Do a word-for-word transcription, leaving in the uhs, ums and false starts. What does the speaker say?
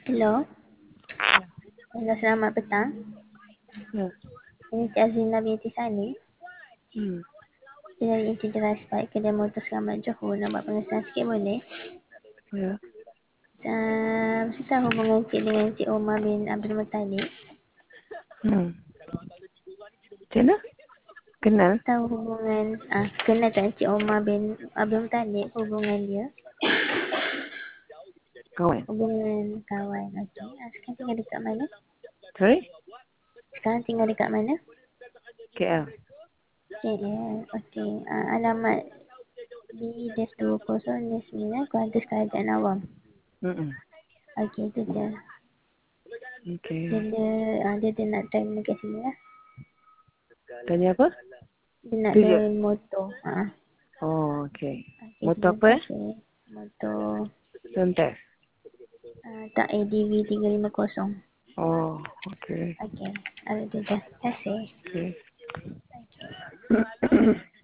Hello, Ya. hello selamat petang. Ya. Ini Cik Azina binti Sani. Hmm. Saya dari Encik Jelas Baik Kedai Motor Selamat Johor. Nak buat pengesahan sikit boleh? Ya. Uh, Saya hubungan Cik dengan Cik Omar bin Abdul Muttalib. Hmm. Macam mana? Kenal? Tahu hubungan, ah, kenal tak Cik Omar bin Abdul Muttalib, hubungan dia? Kawan? Hubungan kawan, okey. Ah, sekarang tinggal dekat mana? Sorry? Sekarang tinggal dekat mana? K L. K L, okey. Ah, alamat B dua kosong sembilan Kuantus Kerajaan Awam. Hmm. Okey, itu je. Okay. Dia, dia, ah, dia, dia nak try dekat sini lah. Tanya apa? Dia nak Tu je? join motor. Ha. Oh, okay. Okay, Motor terima apa eh? kasih. Motor Suntes. uh, tak A D V tiga lima kosong. Oh, okay. Okey, ada tu je. Terima kasih. Okay. Okay.